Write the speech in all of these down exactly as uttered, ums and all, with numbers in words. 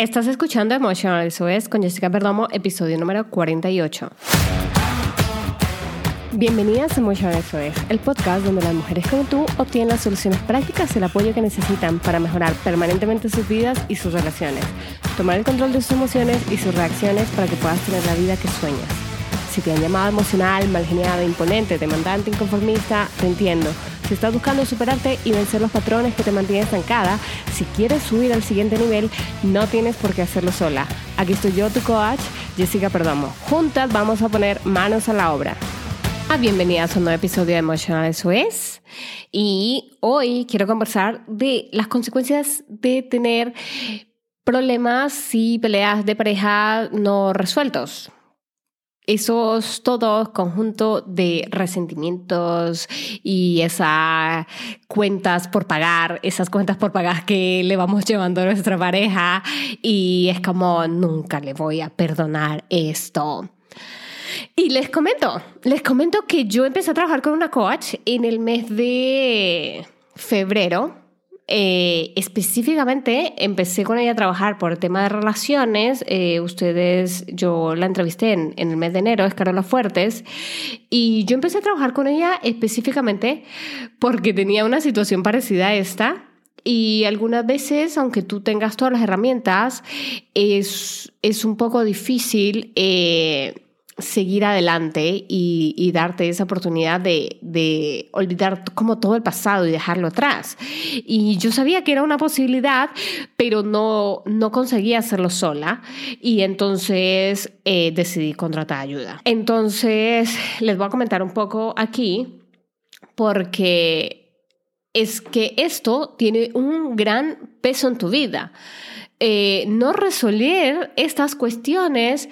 Estás escuchando Emotional S O S con Jessica Perdomo, episodio número cuarenta y ocho. Bienvenidas a Emotional S O S, el podcast donde las mujeres como tú obtienen las soluciones prácticas y el apoyo que necesitan para mejorar permanentemente sus vidas y sus relaciones, tomar el control de sus emociones y sus reacciones para que puedas tener la vida que sueñas. Si te han llamado emocional, mal geniada, imponente, demandante, inconformista, te entiendo. Si estás buscando superarte y vencer los patrones que te mantienen estancada, si quieres subir al siguiente nivel, no tienes por qué hacerlo sola. Aquí estoy yo, tu coach, Jessica Perdomo. Juntas vamos a poner manos a la obra. Ah, bienvenidas a un nuevo episodio de Emotional S O S. Y hoy quiero conversar de las consecuencias de tener problemas y peleas de pareja no resueltos. Esos todo conjunto de resentimientos y esas cuentas por pagar, esas cuentas por pagar que le vamos llevando a nuestra pareja y es como nunca le voy a perdonar esto. Y les comento, les comento que yo empecé a trabajar con una coach en el mes de febrero. Eh, específicamente empecé con ella a trabajar por el tema de relaciones. Eh, ustedes, yo la entrevisté en, en el mes de enero, es Carola Fuertes, y yo empecé a trabajar con ella específicamente porque tenía una situación parecida a esta. Y algunas veces, aunque tú tengas todas las herramientas, es, es un poco difícil eh, seguir adelante y, y darte esa oportunidad de, de olvidar como todo el pasado y dejarlo atrás. Y yo sabía que era una posibilidad, pero no, no conseguía hacerlo sola. Y entonces eh, decidí contratar ayuda. Entonces les voy a comentar un poco aquí porque es que esto tiene un gran peso en tu vida. Eh, no resolver estas cuestiones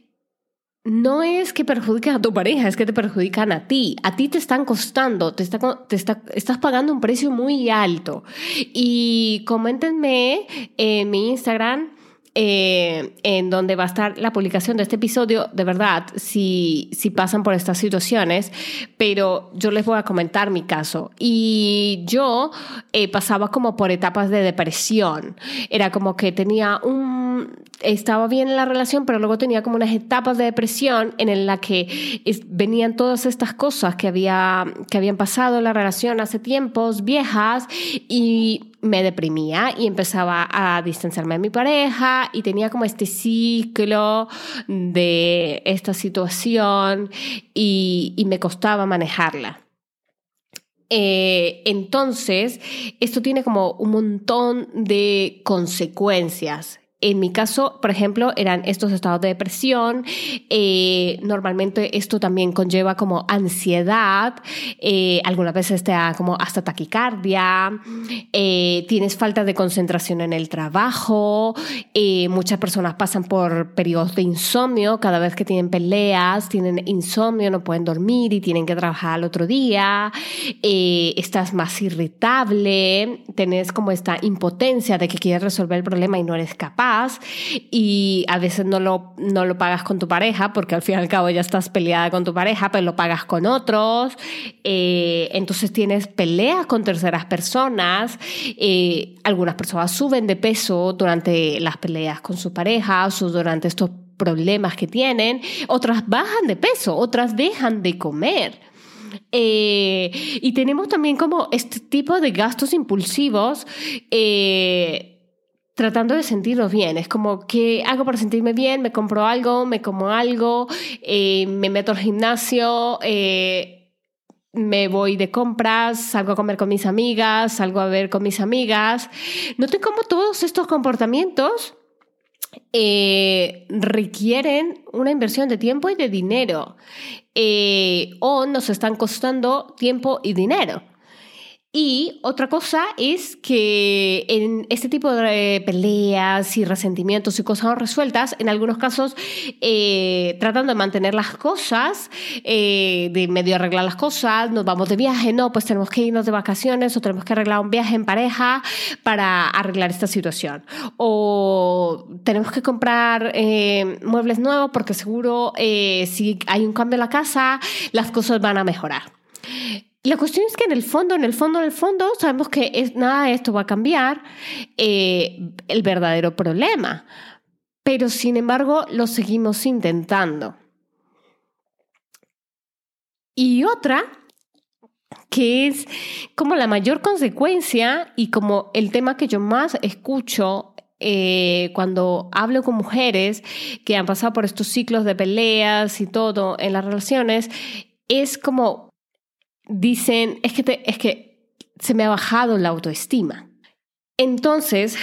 no es que perjudiquen a tu pareja, es que te perjudican a ti. A ti te están costando, te, está, te está, estás pagando un precio muy alto. Y coméntenme en mi Instagram, eh, en donde va a estar la publicación de este episodio, de verdad, si, si pasan por estas situaciones, pero yo les voy a comentar mi caso. Y yo eh, pasaba como por etapas de depresión. Era como que tenía un... Estaba bien en la relación, pero luego tenía como unas etapas de depresión en la que es, venían todas estas cosas que, había, que habían pasado en la relación hace tiempos, viejas, y me deprimía y empezaba a distanciarme de mi pareja y tenía como este ciclo de esta situación y, y me costaba manejarla. Eh, entonces, esto tiene como un montón de consecuencias. En mi caso, por ejemplo, eran estos estados de depresión. Eh, normalmente esto también conlleva como ansiedad. Eh, algunas veces te da como hasta taquicardia. Eh, tienes falta de concentración en el trabajo. Eh, muchas personas pasan por periodos de insomnio. Cada vez que tienen peleas, tienen insomnio, no pueden dormir y tienen que trabajar al otro día. Eh, estás más irritable. Tienes como esta impotencia de que quieres resolver el problema y no eres capaz. Y a veces no lo, no lo pagas con tu pareja porque al fin y al cabo ya estás peleada con tu pareja, pero lo pagas con otros. Eh, entonces tienes peleas con terceras personas. Eh, algunas personas suben de peso durante las peleas con su pareja o durante estos problemas que tienen. Otras bajan de peso, otras dejan de comer. Eh, y tenemos también como este tipo de gastos impulsivos eh, tratando de sentirnos bien. Es como, ¿qué hago para sentirme bien? Me compro algo, me como algo, eh, me meto al gimnasio, eh, me voy de compras, salgo a comer con mis amigas, salgo a ver con mis amigas. Noten cómo todos estos comportamientos eh, requieren una inversión de tiempo y de dinero. Eh, o nos están costando tiempo y dinero. Y otra cosa es que en este tipo de peleas y resentimientos y cosas no resueltas, en algunos casos eh, tratando de mantener las cosas, eh, de medio arreglar las cosas, nos vamos de viaje, no, pues tenemos que irnos de vacaciones o tenemos que arreglar un viaje en pareja para arreglar esta situación. O tenemos que comprar eh, muebles nuevos porque seguro eh, si hay un cambio en la casa, las cosas van a mejorar. la cuestión es que en el fondo, en el fondo, en el fondo, sabemos que es, nada de esto va a cambiar eh, el verdadero problema. Pero, sin embargo, lo seguimos intentando. Y otra, que es como la mayor consecuencia y como el tema que yo más escucho eh, cuando hablo con mujeres que han pasado por estos ciclos de peleas y todo en las relaciones, es como dicen, es que, te, es que se me ha bajado la autoestima. Entonces,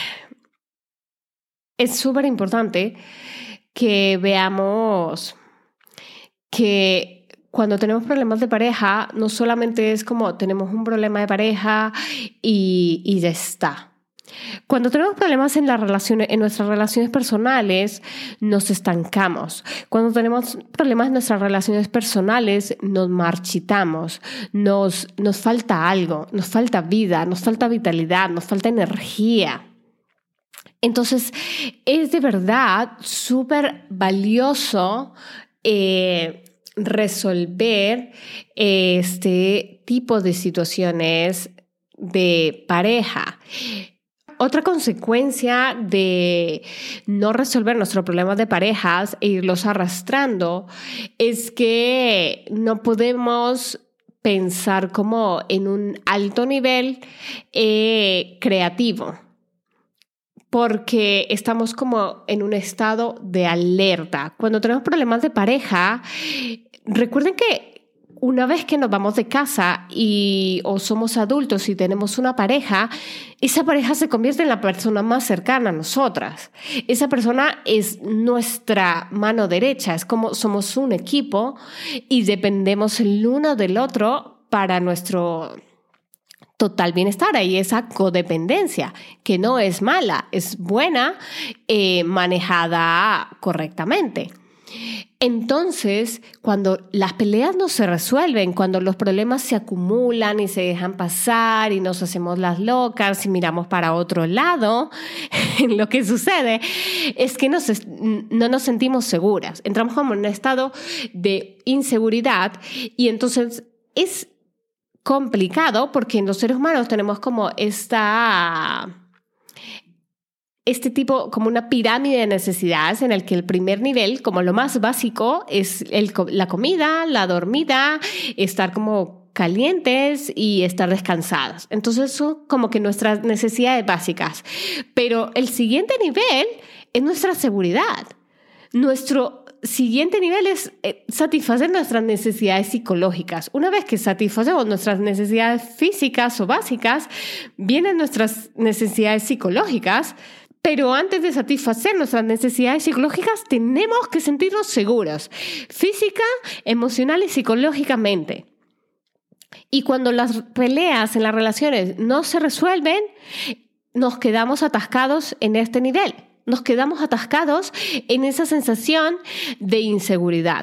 es súper importante que veamos que cuando tenemos problemas de pareja, no solamente es como tenemos un problema de pareja y, y ya está. Cuando tenemos problemas en, las relaciones, en nuestras relaciones personales, nos estancamos. Cuando tenemos problemas en nuestras relaciones personales, nos marchitamos, nos, nos falta algo, nos falta vida, nos falta vitalidad, nos falta energía. Entonces, es de verdad súper valioso eh, resolver este tipo de situaciones de pareja. Otra consecuencia de no resolver nuestros problemas de parejas e irlos arrastrando es que no podemos pensar como en un alto nivel eh, creativo, porque estamos como en un estado de alerta. Cuando tenemos problemas de pareja, recuerden que una vez que nos vamos de casa y, o somos adultos y tenemos una pareja, esa pareja se convierte en la persona más cercana a nosotras. Esa persona es nuestra mano derecha, es como somos un equipo y dependemos el uno del otro para nuestro total bienestar. Ahí esa codependencia, que no es mala, es buena, eh, manejada correctamente. Entonces, cuando las peleas no se resuelven, cuando los problemas se acumulan y se dejan pasar y nos hacemos las locas y miramos para otro lado, lo que sucede es que nos, no nos sentimos seguras. Entramos como en un estado de inseguridad y entonces es complicado porque los seres humanos tenemos como esta... este tipo, como una pirámide de necesidades en el que el primer nivel, como lo más básico, es el, la comida, la dormida, estar como calientes y estar descansadas. Entonces, son como que nuestras necesidades básicas. Pero el siguiente nivel es nuestra seguridad. Nuestro siguiente nivel es eh, satisfacer nuestras necesidades psicológicas. Una vez que satisfacemos nuestras necesidades físicas o básicas, vienen nuestras necesidades psicológicas. Pero antes de satisfacer nuestras necesidades psicológicas, tenemos que sentirnos seguros, física, emocional y psicológicamente. Y cuando las peleas en las relaciones no se resuelven, nos quedamos atascados en este nivel. Nos quedamos atascados en esa sensación de inseguridad.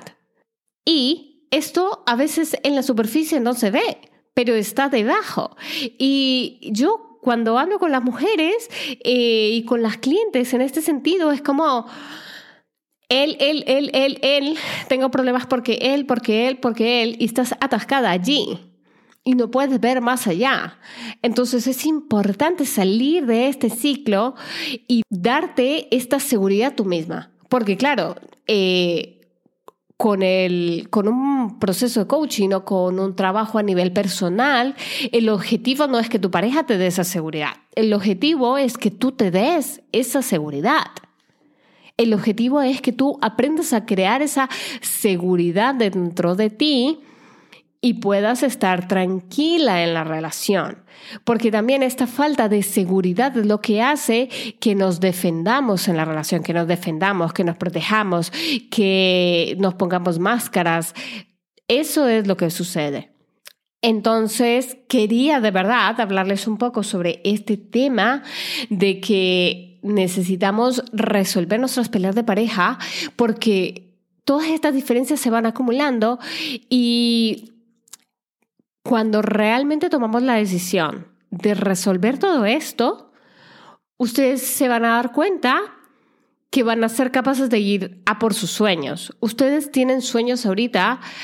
Y esto a veces en la superficie no se ve, pero está debajo. Y yo cuando hablo con las mujeres eh, y con las clientes en este sentido, es como él, él, él, él, él, tengo problemas porque él, porque él, porque él, y estás atascada allí y no puedes ver más allá. Entonces es importante salir de este ciclo y darte esta seguridad tú misma. Porque claro, eh, Con, el, con un proceso de coaching o con un trabajo a nivel personal, el objetivo no es que tu pareja te dé esa seguridad. El objetivo es que tú te des esa seguridad. El objetivo es que tú aprendas a crear esa seguridad dentro de ti y puedas estar tranquila en la relación. Porque también esta falta de seguridad es lo que hace que nos defendamos en la relación, que nos defendamos, que nos protejamos, que nos pongamos máscaras. Eso es lo que sucede. Entonces, quería de verdad hablarles un poco sobre este tema de que necesitamos resolver nuestras peleas de pareja porque todas estas diferencias se van acumulando y cuando realmente tomamos la decisión de resolver todo esto, ustedes se van a dar cuenta que van a ser capaces de ir a por sus sueños. Ustedes tienen sueños ahorita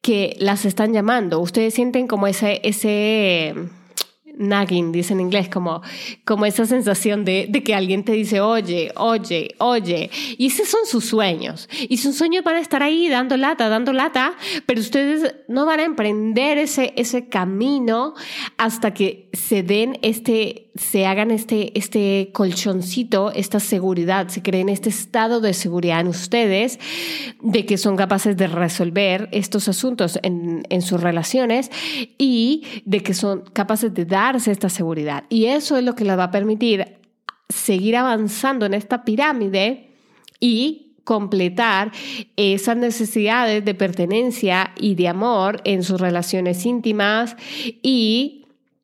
que las están llamando. Ustedes sienten como ese, ese nagging, dice en inglés, como, como esa sensación de, de que alguien te dice, oye, oye, oye. Y esos son sus sueños. Y sus sueños van a estar ahí dando lata, dando lata, pero ustedes no van a emprender ese, ese camino hasta que se den este, se hagan este, este colchoncito, esta seguridad, se creen este estado de seguridad en ustedes, de que son capaces de resolver estos asuntos en, en sus relaciones y de que son capaces de darse esta seguridad. Y eso es lo que les va a permitir seguir avanzando en esta pirámide y completar esas necesidades de pertenencia y de amor en sus relaciones íntimas y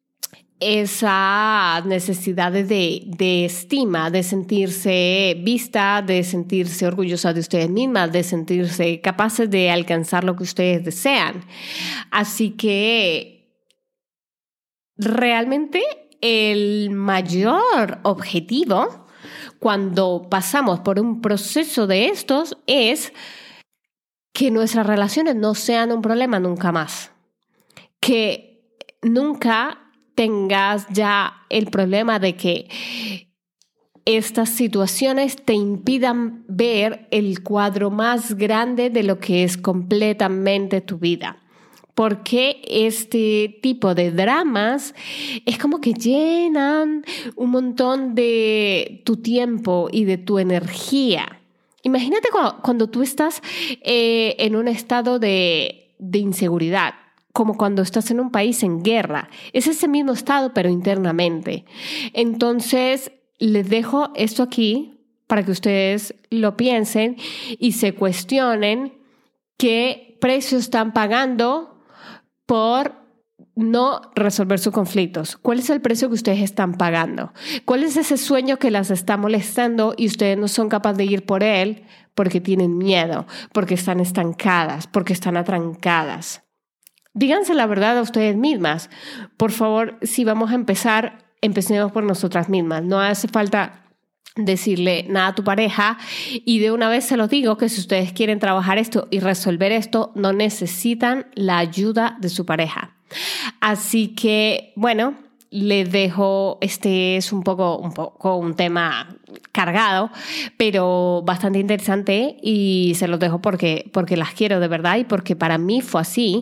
esas necesidades de, de estima, de sentirse vista, de sentirse orgullosa de ustedes mismas, de sentirse capaces de alcanzar lo que ustedes desean. Así que realmente el mayor objetivo cuando pasamos por un proceso de estos es que nuestras relaciones no sean un problema nunca más. Que nunca tengas ya el problema de que estas situaciones te impidan ver el cuadro más grande de lo que es completamente tu vida. Porque este tipo de dramas es como que llenan un montón de tu tiempo y de tu energía. Imagínate cuando, cuando tú estás eh, en un estado de, de inseguridad, como cuando estás en un país en guerra. Es ese mismo estado, pero internamente. Entonces, les dejo esto aquí para que ustedes lo piensen y se cuestionen qué precio están pagando por no resolver sus conflictos. ¿Cuál es el precio que ustedes están pagando? ¿Cuál es ese sueño que las está molestando y ustedes no son capaces de ir por él porque tienen miedo, porque están estancadas, porque están atrancadas? Díganse la verdad a ustedes mismas. Por favor, si vamos a empezar, empecemos por nosotras mismas. No hace falta decirle nada a tu pareja y de una vez se los digo que si ustedes quieren trabajar esto y resolver esto, no necesitan la ayuda de su pareja. Así que, bueno, les dejo, este es un poco, un poco un tema cargado, pero bastante interesante y se los dejo porque, porque las quiero de verdad y porque para mí fue así.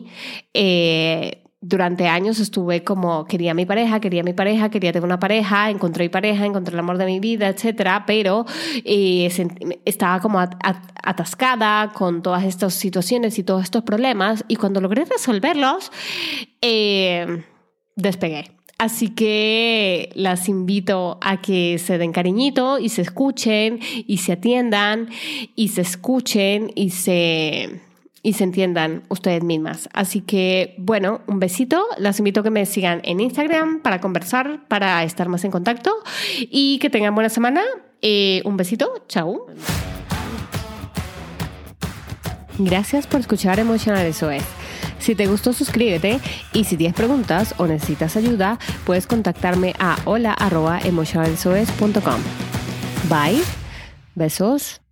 Eh, durante años estuve como, quería mi pareja, quería mi pareja, quería tener una pareja, encontré mi pareja, encontré el amor de mi vida, etcétera, pero eh, estaba como at- at- atascada con todas estas situaciones y todos estos problemas y cuando logré resolverlos, eh, despegué. Así que las invito a que se den cariñito y se escuchen y se atiendan y se escuchen y se, y se entiendan ustedes mismas. Así que, bueno, un besito. Las invito a que me sigan en Instagram para conversar, para estar más en contacto y que tengan buena semana. Eh, un besito. Chao. Gracias por escuchar Emotional S O S. Si te gustó, suscríbete y si tienes preguntas o necesitas ayuda, puedes contactarme a hola arroba emotional s o s punto com. Bye. Besos.